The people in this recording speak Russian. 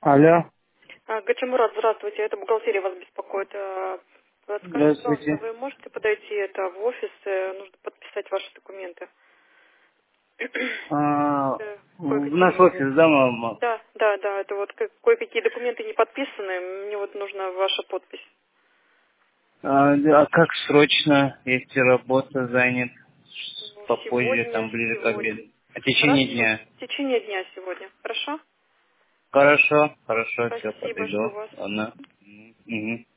Алло, Гачамурат, здравствуйте. Это бухгалтерия вас беспокоит. Подскажите, пожалуйста, здравствуйте. вы можете подойти в офис? Нужно подписать ваши документы. В Кое-какие наш документы. офис, да, мама? Да. Это вот кое-какие документы не подписаны. Мне вот нужна ваша подпись. А как срочно, если работа занят? Ну, Попозже, там, ближе к сегодня. обеду. В течение Хорошо. дня. В течение дня сегодня. Хорошо? Хорошо, все, Спасибо, жду подойду. вас. Ладно. Мгм.